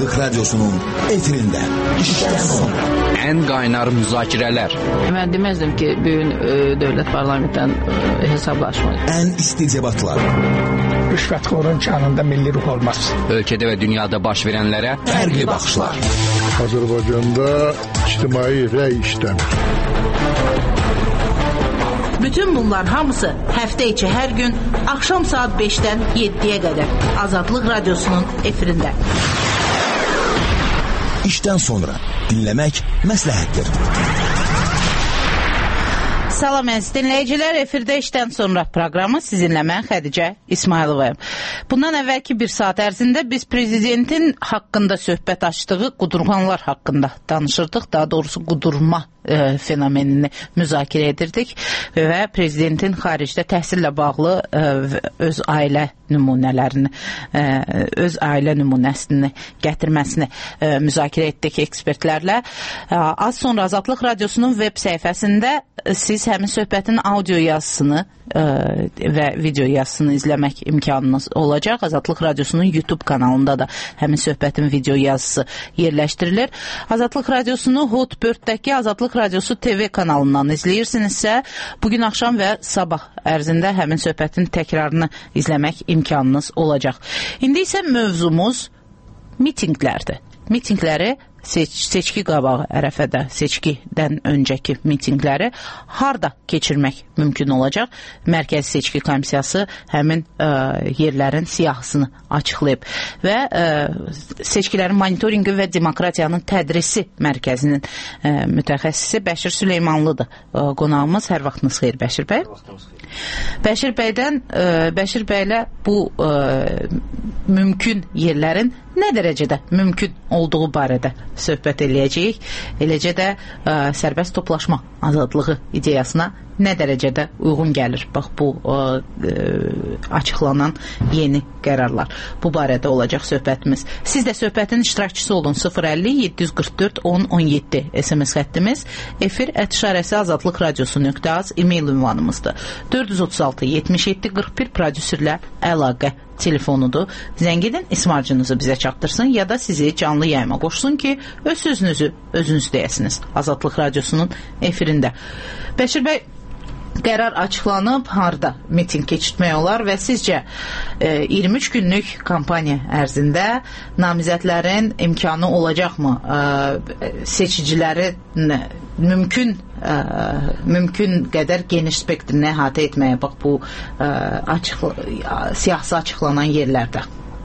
Azadlık Radyosu'nun efirinde. İşten sonra. En qaynar müzakirələr. Mən deməzdim ki, bugün dövlət parlamentdən hesablaşmaq. En isti debatlar. Rüşvətxorun kanında milli ruh olmaz. Ölkədə və dünyada baş verənlərə Fərqli baxışlar. Azərbaycanda ictimai rəy işləmir. Bütün bunlar hamısı həftə içi hər gün axşam saat 5-dən 7-yə qədər Azadlıq Radyosu'nun efirində. İşten sonra dinlemek məsləhətdir. Salam əziz dinləyicilər, efirdə işdən sonra proqramı sizinlə mən Xədicə İsmayılovayım. Bundan əvvəlki bir saat ərzində biz prezidentin haqqında söhbət açdığı qudurğanlar haqqında danışırdıq. Daha doğrusu qudurma fenomenini müzakirə edirdik və prezidentin xaricdə təhsillə bağlı öz ailə nümunələrini, öz ailə nümunəsini gətirməsini müzakirə etdik ekspertlərlə. Az sonra Azadlıq Radyosu'nun web səhifəsində siz həmin söhbətin audio yazısını və video yazısını izləmək imkanınız olacaq. Azadlıq Radyosu'nun YouTube kanalında da həmin söhbətin video yazısı yerləşdirilir. Azadlıq Radiosunu Hotbird'dəki Azadlıq Radyosu TV kanalından izləyirsinizsə, bugün axşam və sabah ərzində həmin söhbətin təkrarını izləmək imkanınız olacaq. İndi isə mövzumuz mitinqlərdir. Mitinqləri seçki qabağı ərəfədə, seçkidən öncəki mitinqləri harda keçirmək mümkün olacaq? Mərkəzi Seçki Komissiyası həmin yerlərin siyahısını açıqlayıb və seçkilərin monitorinqi və demokratiyanın tədrisi mərkəzinin mütəxəssisi Bəşir Süleymanlıdır qonağımız. Hər vaxtınız xeyir Bəşir bəy. Bəşir bəylə bu mümkün yerlərin nə dərəcədə mümkün olduğu barədə söhbət eləyəcəyik. Eləcə də sərbəst toplaşma azadlığı ideyasına nə dərəcədə uyğun gəlir? Bax, bu açıqlanan yeni qərarlar. Bu barədə olacaq söhbətimiz. Siz də söhbətin iştirakçısı olun. 050-744-10-17 SMS xəttimiz. efir@azadlıq radiosu.az e-mail ünvanımızdır. 436-77-41 prodüserlə əlaqə telefonudur. Zəng edin, ismarcınızı bizə çatdırsın ya da sizi canlı yayıma qoşsun ki, öz sözünüzü özünüz deyəsiniz. Azadlıq Radyosu'nun efirində. Bəşir bəy, qərar açıqlanıb, harda miting keçirtmək olar və sizcə 23 günlük kampaniya ərzində namizədlərin imkanı olacaqmı? Seçiciləri mümkün qədər geniş spektrini əhatə etməyə, bax bu siyasi açıqlanan yerlərdə.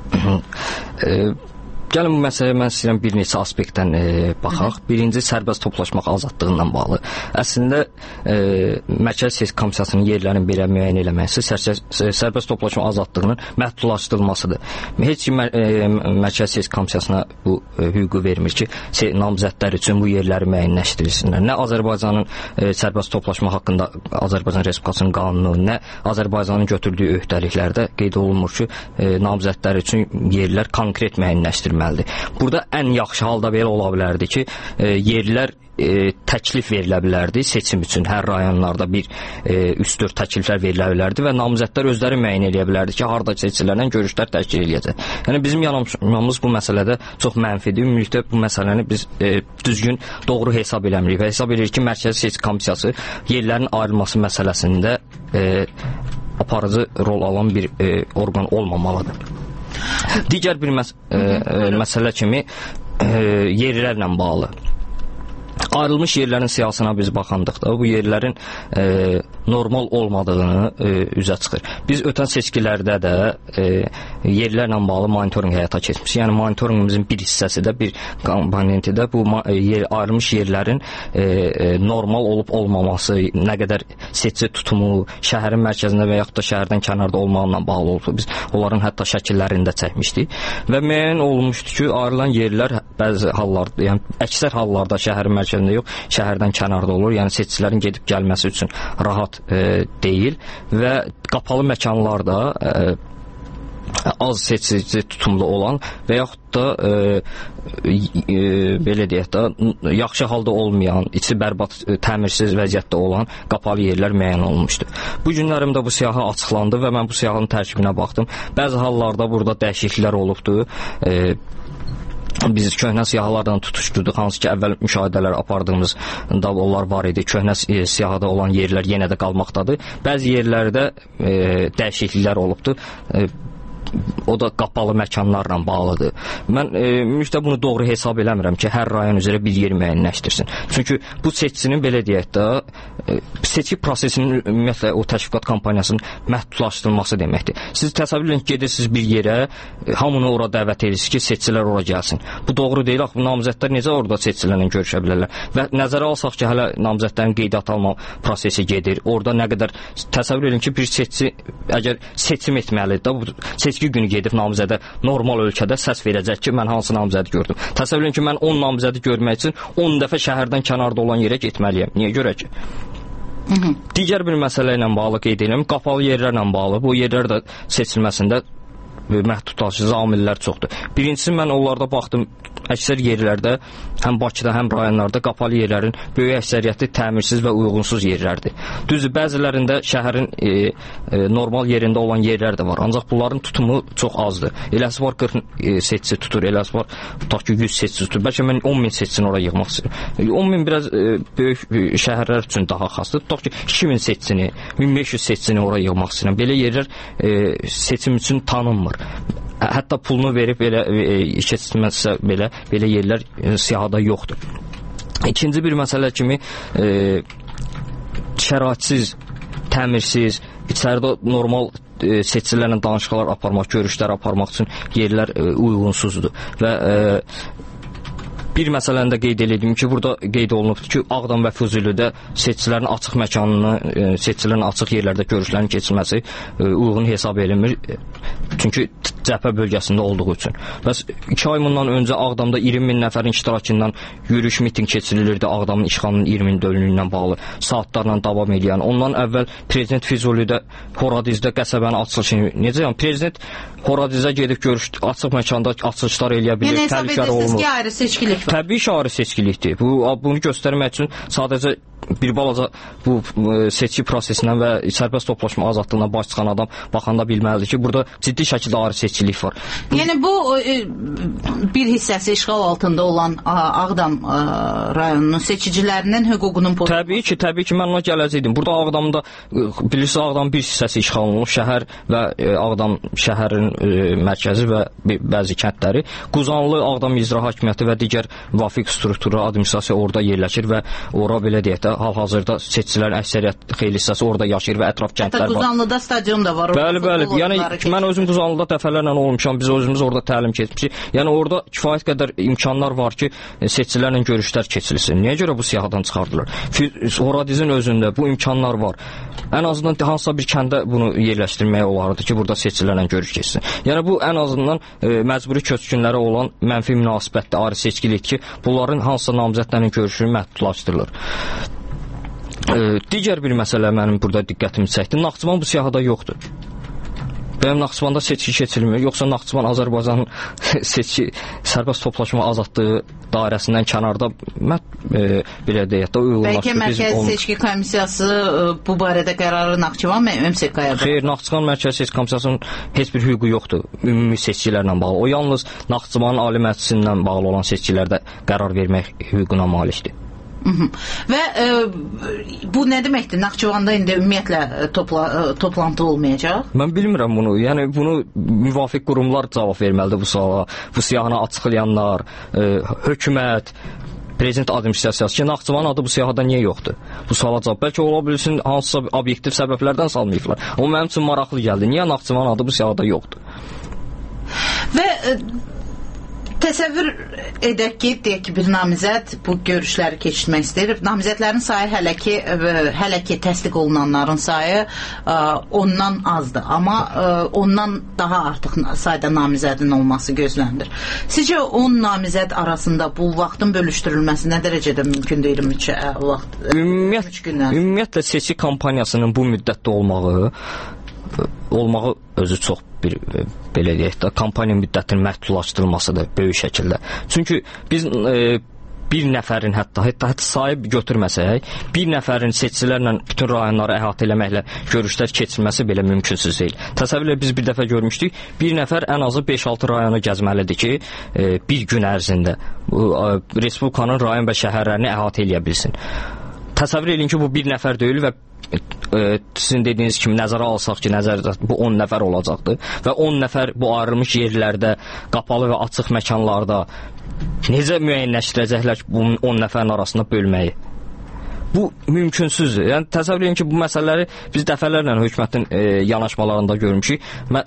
Gəlin bu məsələyə mən istəyirəm bir neçə aspektdən baxaq. Birinci, sərbəst toplaşmaq azadlığından bağlı. Əslində, Mərkəzi Seçki Komissiyasının yerlərini belə müəyyən eləməsi sərbəst toplaşma azadlığının məhdudlaşdırılmasıdır. Heç kim Mərkəzi Seçki Komissiyasına bu hüququ vermir ki, namizədlər üçün bu yerləri müəyyənləşdirilsinlər. Nə Azərbaycanın sərbəst toplaşma haqqında Azərbaycan Respublikasının qanunu, nə Azərbaycanın götürdüyü öhdəliklərdə qeyd olunmur ki, namizədlər üçün yerlər konkret müəyyənləşdirilməlidir. Burada ən yaxşı halda belə ola bilərdi ki, yerlər təklif verilə bilərdi seçim üçün. Hər rayonlarda bir 3-4 təkliflər verilə bilərdi və namizədlər özləri müəyyən edə bilərdi ki, harda seçilərlə görüşlər təşkil edəcək. Yəni bizim yanılmamız bu məsələdə çox mənfidir. Ümumilikdə bu məsələni biz düzgün, doğru hesab eləmirik və hesab edirik ki, Mərkəzi Seçki Komissiyası yerlərin ayrılması məsələsində aparıcı rol alan bir orqan olmamalıdır. Digər bir məsələ kimi yerlərlə bağlı. Ayrılmış yerlərin siyasına biz baxandıqda bu yerlərin normal olmadığını üzə çıxır. Biz ötən seçkilərdə də yerlərlə bağlı monitorinq həyata keçmişik. Yəni monitorinqimizin bir hissəsi də, bir komponenti də bu ayrılmış yerlərin normal olub olmaması, nə qədər seçici tutumu, şəhərin mərkəzində və yaxud da şəhərdən kənarda olmağına bağlı oldu. Biz onların hətta şəkillərini də çəkmişdik və müəyyən olunmuşdu ki, ayrılan yerlər bəzi hallarda, yəni əksər hallarda şəhərin mərkəzində yox, şəhərdən kənarda olur. Yəni seçicilərin gedib gəlməsi üçün rahat deyil və qapalı məkanlarda az seçici tutumlu olan və yaxud da belə deyək də yaxşı halda olmayan, içi bərbad, təmirsiz vəziyyətdə olan qapalı yerlər müəyyən olunmuşdur. Bu günlərimdə bu siyahı açıqlandı və mən bu siyahının tərkibinə baxdım. Bəzi hallarda burada dəyişikliklər olubdur. biz köhnə siyahılardan tutuşdurduq, hansı ki əvvəl müşahidələr apardığımızda onlar var idi. Köhnə siyahıda olan yerlər yenə də qalmaqdadır. Bəzi yerlərdə dəyişikliklər olubdur. O da qapalı məkanlarla bağlıdır. Mən ümumiyyətlə bunu doğru hesab eləmirəm ki, hər rayon üzrə bir yer müəyyənləşdirsin. Çünki bu seçicinin belə deyək də seçki prosesinin ümumiyyətlə o təşviqat kampaniyasının məhdudlaşdırılması deməkdir. Siz təsəvvür edin ki, gedirsiniz bir yerə, hamını ora dəvət edirsiniz ki, seçicilər ora gəlsin. Bu doğru deyil. Axı namizədlər necə orada seçicilərlə görüşə bilərlər? Və nəzərə alsaq ki, hələ namizədlərin qeydiyyat alma prosesi gedir. Orada nə qədər təsəvvür edin ki, bir seçici əgər seçim etməlidir də, bu seçki günü gedib namizədə normal ölkədə səs verəcək ki, mən hansı namizədi gördüm. Təsəvvür edin ki, mən 10 namizədi görmək üçün 10 dəfə şəhərdən kənarda olan yerə getməliyəm. Niyə görə ki? Digər bir məsələ ilə bağlı qeyd edirəm, qapalı yerlərlə bağlı. Bu yerlər də seçilməsində məhdudlaşdırıcı amillər çoxdur. Birincisi, mən onlarda baxdım, əksər yerlərdə, həm Bakıda, həm rayonlarda qapalı yerlərin böyük əksəriyyəti təmirsiz və uyğunsuz yerlərdir. Düzdür, bəzilərində şəhərin normal yerində olan yerlər də var, ancaq bunların tutumu çox azdır. Eləsi var 40 seçici tutur, eləsi var tutaq ki 100 seçici tutur. Bəlkə mən 10 min seçicini oraya yığmaq istəyirəm. 10 min biraz böyük şəhərlər üçün daha xasdır. Tutaq ki 2000 seçicini, 1500 seçicini oraya yığmaq istəyirəm. Belə yerlər seçim üçün tanınmır. Hətta pulunu verib belə keçməsə belə yerlər siyahıda yoxdur. İkinci bir məsələ kimi şəraitsiz, təmirsiz, içəridə normal seçicilərlə danışıqlar aparmaq, görüşlər aparmaq üçün yerlər uyğunsuzdur. Və bir məsələni də qeyd edim ki, burada qeyd olunubdur ki, Ağdam və Füzulidə seçicilərin açıq məkanını, seçicilərin açıq yerlərdə görüşlərin keçilməsi uyğun hesab edilmir. Çünki cəbhə bölgəsində olduğu üçün. Bəs 2 ay bundan öncə Ağdamda 20 min nəfərin iştirakından yürüyüş, miting keçirilirdi Ağdamın işğalının 20 min dönümü ilə bağlı, saatlarla davam edən. Ondan əvvəl Prezident Füzulidə, Horadizdə qəsəbənin açılışını, necə yəni, Prezident Horadizə gedib görüş, açıq məkanda açılışlar eləyə bilir, təhlükəli olmur. Yəni hesab edirsiniz ki, ayrı seçkilik var. Təbii ki, ayrı seçkilikdir. Bunu göstərmək üçün sadəcə bir balaca bu seçki prosesindən və sərbəst toplaşma azadlığına baş çıxan adam baxanda bilməlidir ki, burada ciddi şəkildə ayrı seçkilik var. Yəni bu bir hissəsi işğal altında olan Ağdam rayonunun seçicilərinin hüququnun pozulması. Təbii ki, mən ona gələcəkdim. Burada Ağdamda bilirsiniz, Ağdam bir hissəsi işğal olunmuş, şəhər və Ağdam şəhərin mərkəzi və bəzi kəndləri. Quzanlı Ağdam İcra Hakimiyyəti və digər müvafiq struktura, administrasiya orada yerləşir və ora belə deyək də hal-hazırda seçicilərin əksəriyyət xeyli hissəsi orada yaşayır və ətraf kəndlər var. Hətta Quzanlıda stadion da var. Bəli. Yəni mən özüm Quzanlıda dəfələrlə olmuşam, biz özümüz orada təlim keçmişik. Yəni orada kifayət qədər imkanlar var ki, seçicilərlə görüşlər keçirilsin. Niyə görə bu siyahıdan çıxardılar? Horadizin özündə bu imkanlar var. Ən azından hansısa bir kəndə bunu yerləşdirmək olardı ki, burada seçicilərlə görüş keçsin. Yəni bu ən azından məcburi köçkünlərə olan mənfi münasibətdə ayrı seçkilikdir ki, bunların hansısa namizədlərin görüşünü məhdudlaşdırılır. Digər bir məsələ mənim burada diqqətimi çəkdi. Naxçıvan bu siyahıda yoxdur. Bəyəm Naxçıvanda seçki keçirilmir, yoxsa Naxçıvan Azərbaycanın seçki sərbəst toplaşma azadlığı dairəsindən kənarda belə deyək də uyğunlaşdı. Bəlkə Mərkəzi Seçki Komissiyası bu barədə qərarı Naxçıvan MSK-ya da? Xeyr, Naxçıvan Mərkəzi Seçki Komissiyasının heç bir hüququ yoxdur ümumi seçkilərlə bağlı. O yalnız Naxçıvanın Ali Məclisindən bağlı olan seçkilərdə qərar vermək hüququna malikdir. Və bu nə deməkdir? Naxçıvanda indi ümumiyyətlə toplantı olmayacaq? Mən bilmirəm bunu. Yəni bunu müvafiq qurumlar cavab verməlidir bu suala. Bu siyahını açıqlayanlar, hökumət, Prezident administrasiyası ki, Naxçıvanın adı bu siyahıda niyə yoxdur? Bu suala cavab. Bəlkə ola bilsin hansısa obyektiv səbəblərdən salmayıblar. Amma mənim üçün maraqlı gəldi. Niyə Naxçıvanın adı bu siyahıda yoxdur? Və təsəvvür edək ki, deyək ki, bir namizəd bu görüşləri keçirmək istəyir. Namizədlərin sayı hələ ki təsdiq olunanların sayı ondan azdır. Amma ondan daha artıq sayda namizədin olması gözlənilir. Sizcə 10 namizəd arasında bu vaxtın bölüşdürülməsi nə dərəcədə mümkündür 23 vaxt? Ümumiyyətlə seçki kampaniyasının bu müddətdə olmağı özü çox bir belə deyək də kampaniya müddətinin məhdudlaşdırılmasıdır böyük şəkildə. Çünki biz bir nəfərin hətta sayıb götürməsək, bir nəfərin seçicilərlə bütün rayonları əhatə eləməklə görüşlər keçirməsi belə mümkünsüz deyil. Təsəvvür edin, biz bir dəfə görmüşdük, bir nəfər ən azı 5-6 rayonu gəzməlidir ki, bir gün ərzində Respublikanın rayon və şəhərlərini əhatə eləyə bilsin. Təsəvvür edin ki, bu bir nəfər deyil və sizin dediyiniz kimi nəzərə alsaq ki, bu 10 nəfər olacaqdır və 10 nəfər bu ayrılmış yerlərdə, qapalı və açıq məkanlarda necə müəyyənləşdirəcəklər ki, bu 10 nəfərin arasında bölməyi? Bu mümkünsüzdür. Yəni təsəvvür edin ki, bu məsələləri biz dəfələrlə hökumətin yanaşmalarında görmüşük.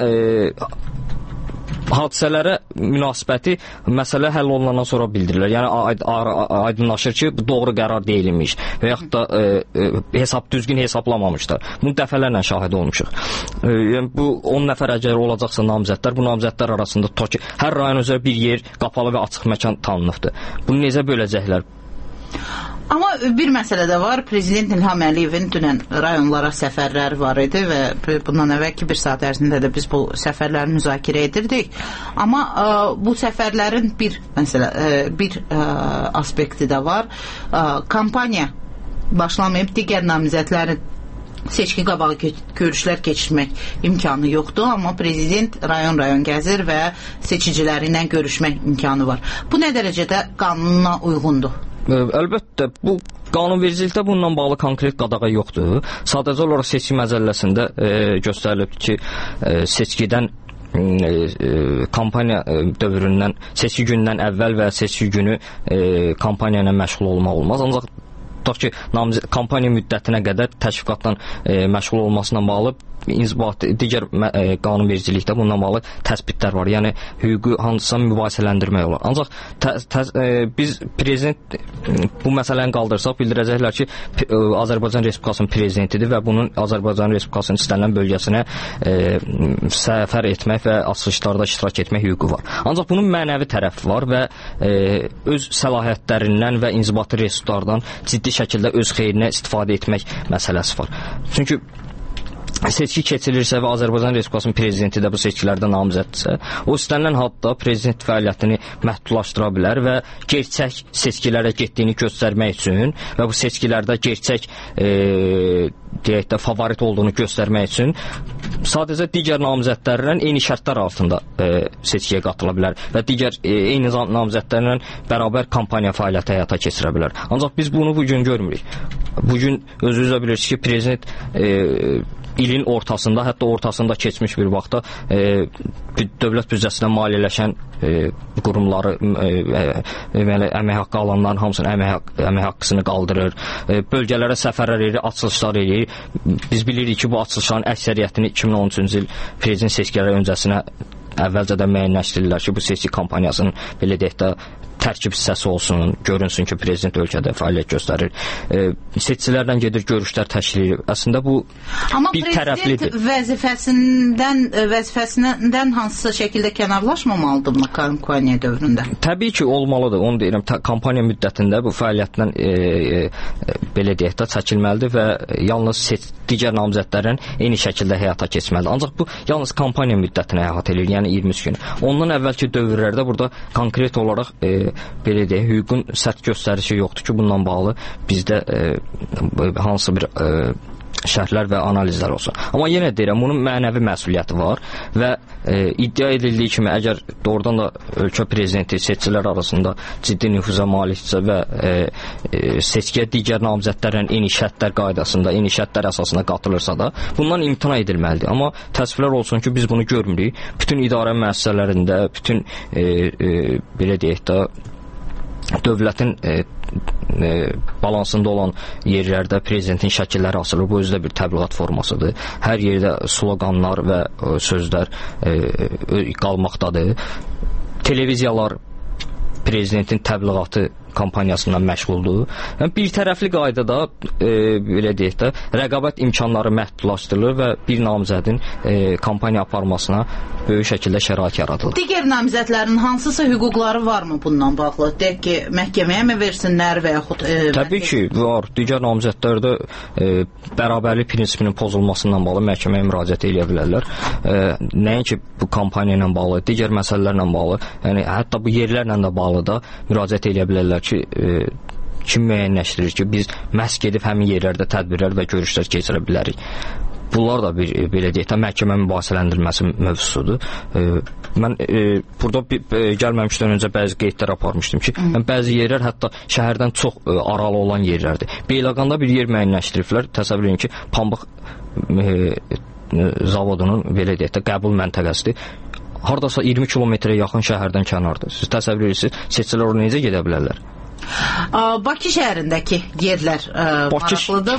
Hadisələrə münasibəti məsələ həll olunandan sonra bildirirlər. Yəni aydınlaşır ki, bu doğru qərar deyilmiş və yaxud da düzgün hesablamamışlar. Bunu dəfələrlə şahid olmuşuq. Yəni bu 10 nəfər əgər olacaqsa namizədlər, bu namizədlər arasında tutaq ki, hər rayon üzrə bir yer, qapalı və açıq məkan tanınıbdır. Bunu necə böləcəklər? Amma bir məsələ də var. Prezident İlham Əliyevin dünən rayonlara səfərləri var idi və bundan əvvəlki bir saat ərzində də biz bu səfərləri müzakirə edirdik. Amma bu səfərlərin bir aspekti də var. Kampaniya başlamayıb, digər namizədlərin seçki qabağı görüşlər keçirmək imkanı yoxdur, amma prezident rayon-rayon gəzir və seçiciləri ilə görüşmək imkanı var. Bu nə dərəcədə qanuna uyğundur? Əlbəttə, bu qanunvericilikdə bununla bağlı konkret qadağa yoxdur. Sadəcə olaraq seçki məcəlləsində göstərilib ki, seçkidən kampaniya dövründən, seçki günündən əvvəl və seçki günü kampaniya ilə məşğul olmaq olmaz. Ancaq tutaq ki, kampaniya müddətinə qədər təşviqatla məşğul olmasına bağlı digər qanunvericilikdə bununla bağlı təsbitlər var. Yəni hüquqi hansısa mübahisələndirmək olar. Ancaq biz prezident bu məsələni qaldırsaq bildirəcəklər ki, Azərbaycan Respublikasının prezidentidir və bunun Azərbaycan Respublikasının istənilən bölgəsinə səfər etmək və açılışlarda iştirak etmək hüququ var. Ancaq bunun mənəvi tərəfi var və öz səlahiyyətlərindən və inzibati resurslardan ciddi şəkildə öz xeyrinə istifadə etmək məsələsi var. Çünki seçki keçirilirsə və Azərbaycan Respublikasının prezidenti də bu seçkilərdə namizəddirsə, o istənilən halda prezident fəaliyyətini məhdudlaşdıra bilər və gerçək seçkilərə getdiyini göstərmək üçün və bu seçkilərdə gerçək deyək də favorit olduğunu göstərmək üçün sadəcə digər namizədlərlə eyni şərtlər altında seçkiyə qatıla bilər və digər eyni namizədlərlə bərabər kampaniya fəaliyyəti həyata keçirə bilər. Ancaq biz bunu bugün görmürük. Bugün özünüzə bilirsiniz ki, prezident ilin ortasında, hətta ortasında keçmiş bir vaxtda dövlət büdcəsindən maliyyələşən qurumları, əmək haqqı alanların hamısının əmək haqqısını qaldırır, bölgələrə səfərlər edir, açılışlar edir. Biz bilirik ki, bu açılışların əksəriyyətini 2013-cü il prezident seçkiləri öncəsinə əvvəlcədən müəyyənləşdirirlər ki, bu seçki kampaniyasının belə deyək də tərkib hissəsi olsun, görünsün ki, prezident ölkədə fəaliyyət göstərir. Seçicilərlə gedir, görüşlər təşkil edir. Əslində bu bir tərəflidir. Amma prezident vəzifəsindən hansısa şəkildə kənarlaşmamalıdırmı kampaniya dövründə? Təbii ki, olmalıdır. Onu deyirəm, kampaniya müddətində bu fəaliyyətdən belə deyək də çəkilməlidir və yalnız digər namizədlərin eyni şəkildə həyata keçməlidir. Ancaq bu yalnız kampaniya müddətinə əhatə edir, yəni 23 gün. Ondan əvvəlki dövrlərdə burada konkret olaraq belə deyək, hüququn sərt göstərişi yoxdur ki, bununla bağlı bizdə hansı bir şərhlər və analizlər olsun. Amma yenə deyirəm, bunun mənəvi məsuliyyəti var və iddia edildiyi kimi, əgər doğrudan da ölkə prezidenti seçicilər arasında ciddi nüfuza malikdirsə və seçkiyə digər namizədlərlə eyni şərtlər qaydasında, eyni şərtlər əsasında qatılırsa da, bundan imtina edilməlidir. Amma təəssüflər olsun ki, biz bunu görmürük. Bütün idarə müəssisələrində, bütün belə deyək də dövlətin balansında olan yerlərdə prezidentin şəkilləri asılır. Bu özü də bir təbliğat formasıdır. Hər yerdə sloqanlar və sözlər qalmaqdadır. Televiziyalar prezidentin təbliğatı kampaniyasından məşğuldur. Yəni, bir tərəfli qaydada belə deyək də rəqabət imkanları məhdudlaşdırılır və bir namizədin kampaniya aparmasına böyük şəkildə şərait yaradılır. Digər namizədlərin hansısa hüquqları varmı bundan bağlı? Deyək ki, məhkəməyə mi versinlər və yaxud... Təbii ki, var. Digər namizədlərdə bərabərlik prinsipinin pozulmasından bağlı məhkəməyə müraciət edə bilərlər. Nəinki bu kampaniya ilə bağlı, digər məsələlərlə bağlı, yəni hətta bu yerlərlə də bağlı da müraciət edə bilərlər ki, kim müəyyənləşdirir ki, biz məhz gedib həmin yerlərdə tədbirlər və görüşlər keçirə bilərik. Bunlar da bir belə deyək də məhkəmə mübahisələndirilməsi mövzusudur. Mən burada gəlməmişdən öncə bəzi qeydlər aparmışdım ki, bəzi yerlər hətta şəhərdən çox aralı olan yerlərdir. Beyləqanda bir yer müəyyənləşdiriblər. Təsəvvür edin ki, pambıq zavodunun belə deyək də qəbul məntəqəsidir. Hardasa 20 kilometrə yaxın şəhərdən kənardır. Siz təsəvvür edirsiniz, seçicilər oraya necə gedə bilərlər? Bakı şəhərindəki yerlər maraqlıdır.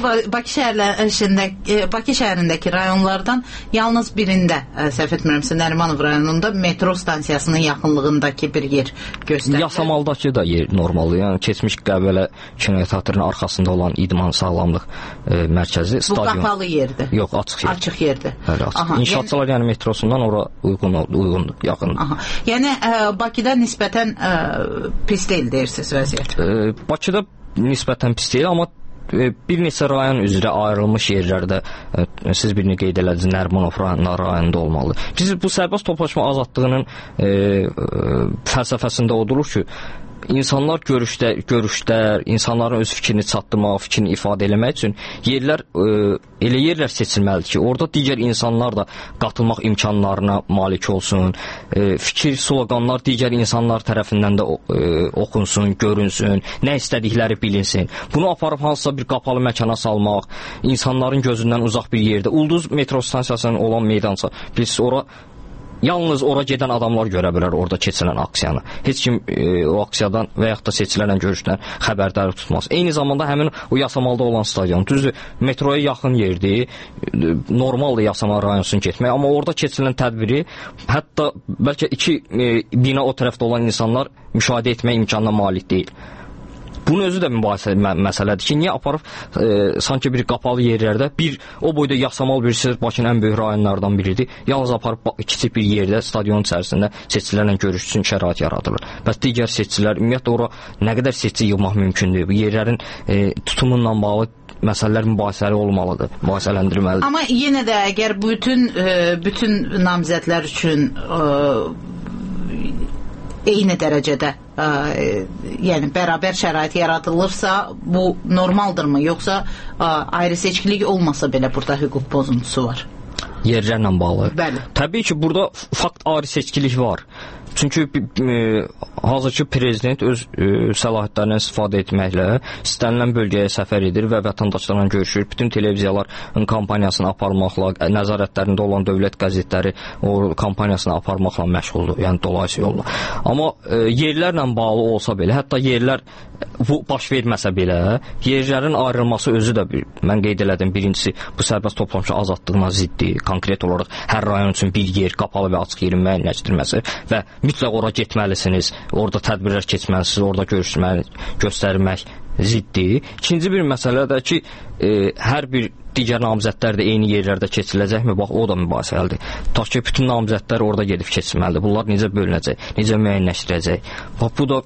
Bakı şəhərindəki rayonlardan yalnız birində, səhv etmirəmsə, Nərimanov rayonunda metro stansiyasının yaxınlığındakı bir yer göstərir. Yasamaldakı da yer normaldır. Yəni keçmiş Qəbələ kino teatrının arxasında olan İdman Sağlamlıq mərkəzi stadion. Bu qapalı yerdir. Yox, açıq yer. Açıq yerdir. Bəli, açıq. İnşaatçılar yəni metrosundan ora uyğundur, yaxındır. Yəni Bakıda nisbətən pis deyil deyirsiniz vəziyyət. Bakıda nisbətən pis deyil, amma bir neçə rayon üzrə ayrılmış yerlərdə siz birini qeyd elədiniz, Nərimanov rayonunda olmalıdır. Biz bu sərbəst toplaşma azadlığının fəlsəfəsində odur ki, İnsanlar görüşlər, insanların öz fikrini çatdırmaq, fikrini ifadə eləmək üçün elə yerlər seçilməlidir ki, orada digər insanlar da qatılmaq imkanlarına malik olsun, fikir, sloqanlar digər insanlar tərəfindən də oxunsun, görünsün, nə istədikləri bilinsin. Bunu aparıb hansısa bir qapalı məkana salmaq, insanların gözündən uzaq bir yerdə, Ulduz metro stansiyasının olan meydança, biz yalnız ora gedən adamlar görə bilər orada keçilən aksiyanı. Heç kim o aksiyadan və yaxud da seçilərlə görüşdən xəbərdar tutmaz. Eyni zamanda həmin o Yasamalda olan stadion, düzdür, metroya yaxın yerdir, normaldır Yasamal rayonuna getmək, amma orada keçilən tədbiri hətta bəlkə 2 bina o tərəfdə olan insanlar müşahidə etmək imkanına malik deyil. Bunun özü də mübahisə məsələdir ki, niyə aparıb sanki bir qapalı yerlərdə, o boyda Yasamal birisi Bakının ən böyük rayonlardan biridir, yalnız aparıb kiçik bir yerdə, stadionun içərisində seçicilərlə görüş üçün şərait yaradılır. Bəs digər seçicilər, ümumiyyətlə ora nə qədər seçici yığmaq mümkündür? Bu yerlərin tutumunla bağlı məsələlər mübahisəli olmalıdır, mübahisələndirilməlidir. Amma yenə də əgər bütün namizədlər üçün eyni dərəcədə yəni bərabər şərait yaradılırsa, bu normaldırmı? Yoxsa ayrı seçkilik olmasa belə burada hüquq pozuntusu var? Yerlərlə bağlı. Bəli. Təbii ki, burada fakt ayrı seçkilik var. Çünki hazırki prezident öz səlahiyyətlərindən istifadə etməklə istənilən bölgəyə səfər edir və vətəndaşlarla görüşür. Bütün televiziyaların kampaniyasını aparmaqla, nəzarətlərində olan dövlət qəzetləri o kampaniyasını aparmaqla məşğuldur, yəni dolayısı yolla. Amma yerlərlə bağlı olsa belə, hətta yerlər bu baş verməsə belə, yerlərin ayrılması özü də mən qeyd elədim, birincisi bu sərbəst toplanışa azadlığına ziddir, konkret olaraq hər rayon üçün bir yer, qapalı və açıq yerin müəyyənləşdirilməsi və mütləq ora getməlisiniz, orada tədbirlər keçməlisiniz, orada göstərmək ziddir. İkinci bir məsələ də ki, hər bir digər namizədlər də eyni yerlərdə keçiriləcəkmi? Bax, o da mübahisəlidir. Ta ki, bütün namizədlər orada gedib keçilməlidir. Bunlar necə bölünəcək, necə müəyyənləşdirəcək? Bax, bu da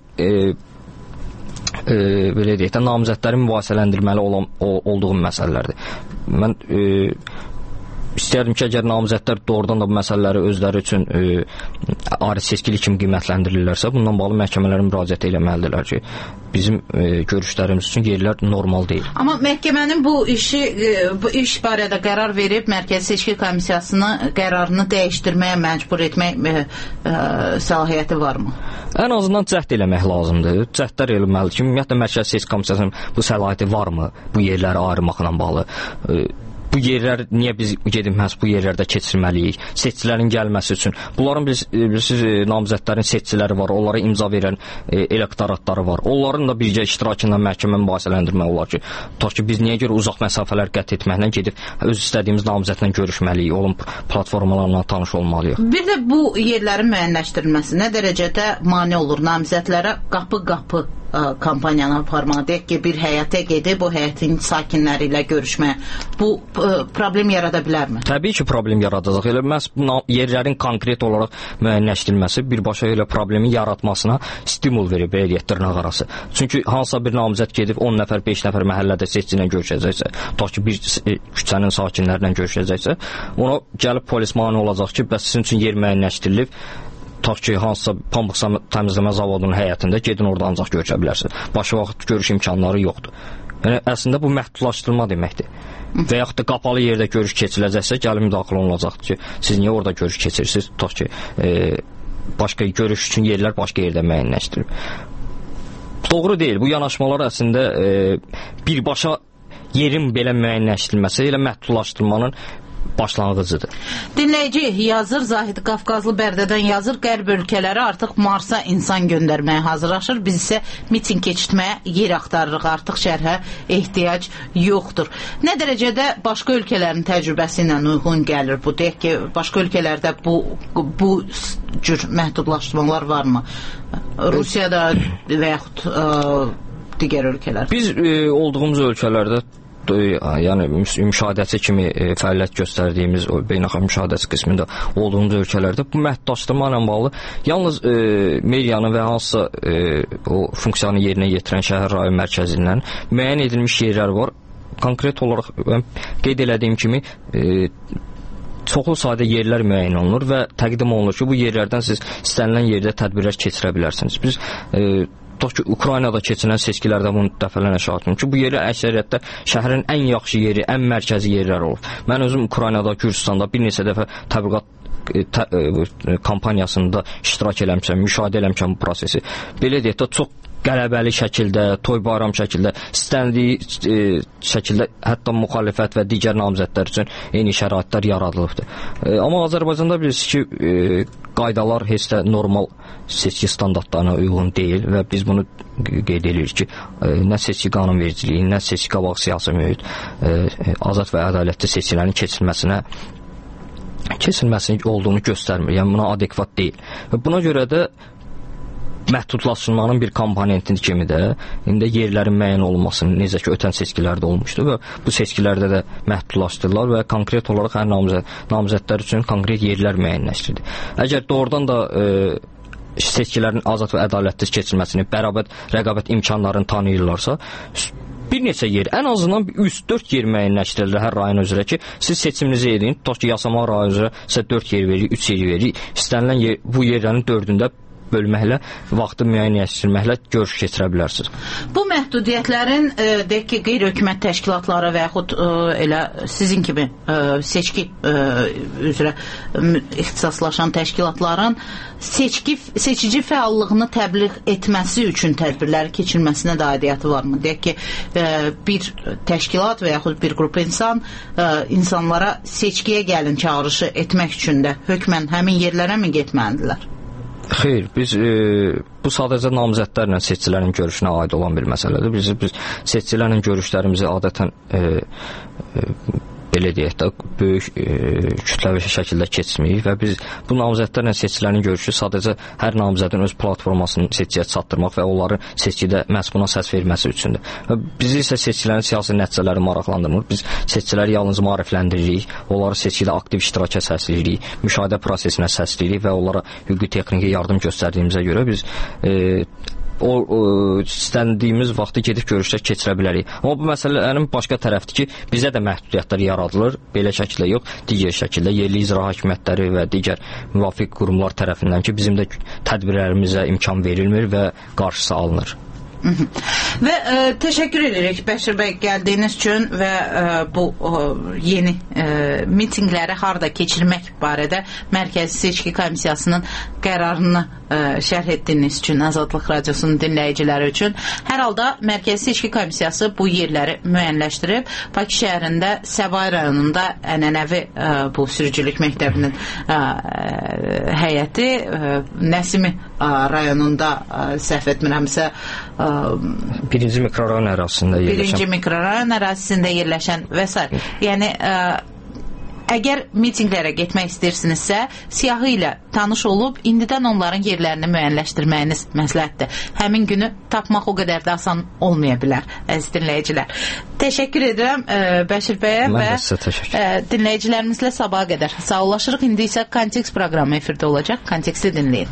belə deyək də, namizədlərin mübahisələndirməli olduğu məsələlərdir. Mən istəyərdim ki, əgər namizədlər doğrudan da bu məsələləri özləri üçün ayrı seçkilik kimi qiymətləndirilirlərsə, bundan bağlı məhkəmələrə müraciət eləməlidirlər ki, bizim görüşlərimiz üçün yerlər normal deyil. Amma məhkəmənin bu iş barədə qərar verib Mərkəzi Seçki Komissiyasının qərarını dəyişdirməyə məcbur etmək səlahiyyəti varmı? Ən azından cəhd eləmək lazımdır. Cəhdlər eləməlidir ki, ümumiyyətlə Mərkəzi Seçki Komissiyasının bu səlahiyyəti varmı bu yerləri ayırmaqla bağlı? Bu yerlər niyə biz gedib məhz bu yerlərdə keçirməliyik? Seçicilərin gəlməsi üçün. Bunların bilirsiniz, namizədlərin seçiciləri var, onlara imza verən elektoratları var. Onların da birgə iştirakından məhkəmə mübahisələndirmək olar ki, tutaq ki, biz niyə görə uzaq məsafələr qət etməklə gedib öz istədiyimiz namizədlə görüşməliyik, onun platformalarla tanış olmalıyıq. Bir də bu yerlərin müəyyənləşdirilməsi nə dərəcədə mane olur namizədlərə qapı-qapı kampaniyanı aparmağa, deyək ki, bir həyətə gedib, o həyətin sakinləri ilə görüşməyə. Bu problem yarada bilərmi? Təbii ki, problem yaradacaq. Elə məhz yerlərin konkret olaraq müəyyənləşdirilməsi birbaşa elə problemin yaratmasına stimul verir, belə deyək, dırnaq arası. Çünki hansısa bir namizəd gedib 10 nəfər, 5 nəfər məhəllədə seçicilə görüşəcəksə, tutaq ki, bir küçənin sakinlərlə görüşəcəksə, ona gəlib polis mane olacaq ki, bəs sizin üçün yer müəyyənləşdirilib, tutaq ki, hansısa pambıq təmizləmə zavodunun həyətində gedin orada ancaq görüşə bilərsiniz. Başqa vaxt görüş imkanları yoxdur. Yəni əslində bu məhdudlaşdırma deməkdir. Və yaxud da qapalı yerdə görüş keçiriləcəksə, gəlin müdaxilə olunacaqdır ki, siz niyə orada görüş keçirirsiniz? Tutaq ki, başqa görüş üçün yerlər başqa yerdə müəyyənləşdirilib. Doğru deyil. Bu yanaşmalar əslində birbaşa yerin belə müəyyənləşdirilməsi elə məhdudlaşdırmanın başlanğıcıdır. Dinləyici yazır, Zahid Qafqazlı Bərdədən yazır, qərb ölkələri artıq Marsa insan göndərməyə hazırlaşır. Biz isə miting keçirtməyə yer axtarırıq. Artıq şərhə ehtiyac yoxdur. Nə dərəcədə başqa ölkələrin təcrübəsi ilə uyğun gəlir bu? Deyək ki, başqa ölkələrdə bu cür məhdudlaşdırmalar varmı? Rusiyada və yaxud digər ölkələr? Biz olduğumuz ölkələrdə yəni müşahidəçi kimi fəaliyyət göstərdiyimiz o beynəlxalq müşahidəçi qismində olduğumuz ölkələrdə bu məhdudlaşdırma ilə bağlı yalnız medianın və hansısa o funksiyanı yerinə yetirən şəhər rayon mərkəzindən müəyyən edilmiş yerlər var. Konkret olaraq qeyd elədiyim kimi çoxlu sayda yerlər müəyyən olunur və təqdim olunur ki, bu yerlərdən siz istənilən yerdə tədbirlər keçirə bilərsiniz. Biz tutaq ki, Ukraynada keçirilən seçkilərdə bunu dəfələrlə şahid olmuşam ki, bu yerlər əksəriyyətdə şəhərin ən yaxşı yeri, ən mərkəzi yerlər olub. Mən özüm Ukraynada, Gürcüstanda bir neçə dəfə təbliğat kampaniyasında iştirak eləmişəm, müşahidə eləmişəm bu prosesi. Belə deyək də, çox qələbəli şəkildə, toy bayram şəkildə, istəndiyi şəkildə hətta müxalifət və digər namizədlər üçün eyni şəraitlər yaradılıbdır. Amma Azərbaycanda bilirsiniz ki, qaydalar heç də normal seçki standartlarına uyğun deyil və biz bunu qeyd edirik ki, nə seçki qanunvericiliyi, nə seçki qabaq siyasi mühit azad və ədalətli seçkilərin keçirilməsinin olduğunu göstərmir. Yəni buna adekvat deyil. Və buna görə də məhdudlaşdırmanın bir komponenti kimi də indi yerlərin müəyyən olunmasının necə ki ötən seçkilərdə olmuşdu və bu seçkilərdə də məhdudlaşdırdılar və konkret olaraq hər namizədlər üçün konkret yerlər müəyyənləşdirildi. Əgər doğrudan da seçkilərin azad və ədalətli keçirilməsini, bərabər rəqabət imkanlarını tanıyırlarsa, bir neçə yer, ən azından 3-4 yer müəyyənləşdirilir hər rayon üzrə ki, siz seçiminizi edin, tutaq ki, Yasamal rayon üzrə sizə 4 yer verir, 3 yer verir, istənilən yer, bu yerlərin 4-ündə bölməklə, vaxtı müəyyənləşdirməklə görüş keçirə bilərsiniz. Bu məhdudiyyətlərin deyək ki, qeyri-hökumət təşkilatları və yaxud elə sizin kimi seçki üzrə ixtisaslaşan təşkilatların seçici fəallığını təbliğ etməsi üçün tədbirləri keçirməsinə də aidiyyəti varmı? Deyək ki, bir təşkilat və yaxud bir qrup insanlara seçkiyə gəlin çağırışı etmək üçün də hökmən həmin yerlərə mi getməlidirlər? Xeyr, biz bu sadəcə namizədlərlə seçicilərin görüşünə aid olan bir məsələdir. Biz seçicilərin görüşlərimizi adətən belə deyək də böyük kütləvi şəkildə keçmirik və biz bu namizədlərlə seçicilərin görüşü sadəcə hər namizədin öz platformasını seçiciyə çatdırmaq və onların seçkidə məhz buna səs verməsi üçündür. Və bizi isə seçicilərin siyasi nəticələri maraqlandırmır. Biz seçiciləri yalnız maarifləndiririk, onları seçkidə aktiv iştiraka səsləyirik, müşahidə prosesinə səsləyirik və onlara hüquqi texniki yardım göstərdiyimizə görə biz istədiyimiz vaxtı gedib görüşlər keçirə bilərik. Amma bu məsələnin başqa tərəfdir ki, bizə də məhdudiyyətlər yaradılır. Belə şəkildə yox, digər şəkildə yerli icra hakimiyyətləri və digər müvafiq qurumlar tərəfindən ki, bizim də tədbirlərimizə imkan verilmir və qarşısı alınır. Və təşəkkür edirik Bəşir bəy gəldiyiniz üçün və bu yeni mitingləri harda keçirmək barədə Mərkəzi Seçki Komissiyasının qərarını şərh etdiyiniz üçün Azadlıq Radiosunun dinləyiciləri üçün. Hər halda Mərkəzi Seçki Komissiyası bu yerləri müəyyənləşdirib. Bakı şəhərində Səbail rayonunda ənənəvi bu sürücülük məktəbinin həyəti, Nəsimi rayonunda səhv etmirəmsə birinci mikrorayon ərazisində yerləşən və s. Yəni əgər mitinqlərə getmək istəyirsinizsə, siyahı ilə tanış olub, indidən onların yerlərini müəyyənləşdirməyiniz məsləhətdir. Həmin günü tapmaq o qədər də asan olmaya bilər, əziz dinləyicilər. Təşəkkür edirəm Bəşir bəyə və dinləyicilərimizlə sabaha qədər sağollaşırıq. İndi isə Kontekst proqramı efirdə olacaq. Konteksti dinləyin.